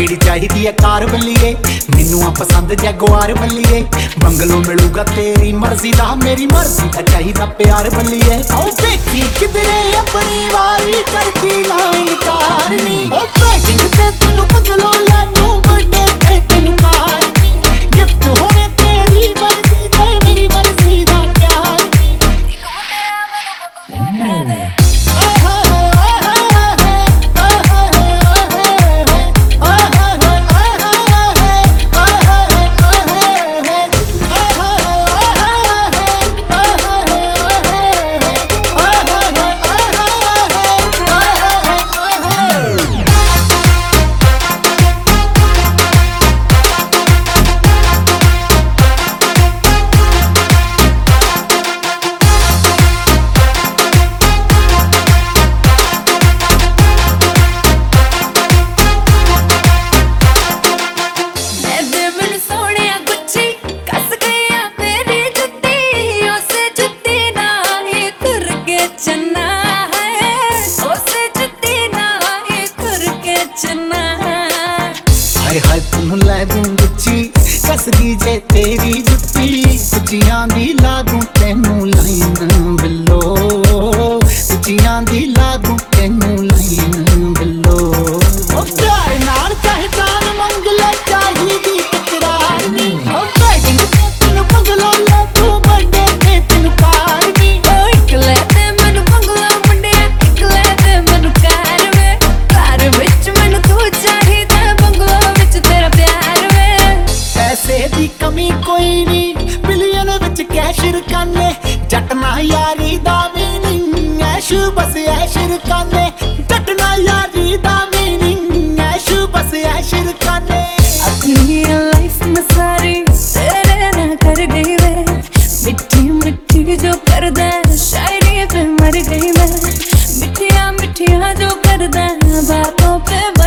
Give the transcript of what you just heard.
ਕਿਹੜੀ ਚਾਹੀਦੀ ਹੈ ਕਾਰ ਬੱਲੀਏ, ਮੈਨੂੰ ਆ ਪਸੰਦ ਜੈਗੁਆਰ ਬੱਲੀਏ। ਬੰਗਲੋ ਮਿਲੂਗਾ ਤੇਰੀ ਮਰਜ਼ੀ ਦਾ, ਮੇਰੀ ਮਰਜ਼ੀ ਦਾ ਚਾਹੀਦਾ ਪਿਆਰ ਬੱਲੀਏ। ਓ ਵੇਖੀ ਕਿਧਰੇ ਆਪਣੀ ਵਾਰੀ ਕਰਦੀ ਲਾਈਨ ਕਾਰ ਨੀ, ਓ ਵੇਟਿੰਗ ਤੇ ਤੈਨੂੰ ਬੰਗਲੋ ਲੈ ਦੂੰ ਬਰਥਡੇ ਤੇ ਤੈਨੂੰ ਕਾਰ ਨੀ। ਗਿਫਟ ਹੋਣੇ ਤੇਰੀ ਮਰਜ਼ੀ ਤੇ ਮੇਰੀ ਮਰਜ਼ੀ ਦਾ ਪਿਆਰ ਨੀ। हाय हाय तैनू लै दूं गुच्ची कसदी जे तेरी जुत्ती, उच्चियां दी ला दूं तैनू लाइन बिल्लो, उच्चियां दी ला दूं तैनू लाइन बिल्लो। ओ प्यार नाल चाहे जान मंग ले चाहिदी इकरार नी, ओ वेडिंग ते तैनू मंगलो ले तू बर्थडे ते तैनू कार नी। ओ इकले ते मैनू मंगलो मुंडिया, इकले ते मैनू कार वे, कार विच मैनू तू चाहिदा, पैसे दी कमी कोई नहीं, बिलियन विच कैश रकाने, जट ना यारी दा मीनिंग ऐश बस ऐश रकाने, जट ना यारी दा मीनिंग ऐश बस ऐश रकाने। अपनी लाइफ में सारी तेरे ना कर गई वे, मिठी मिठी जो करदा शायरी पे मर गई मैं, मिठिया मिठिया जो करदा बातों पे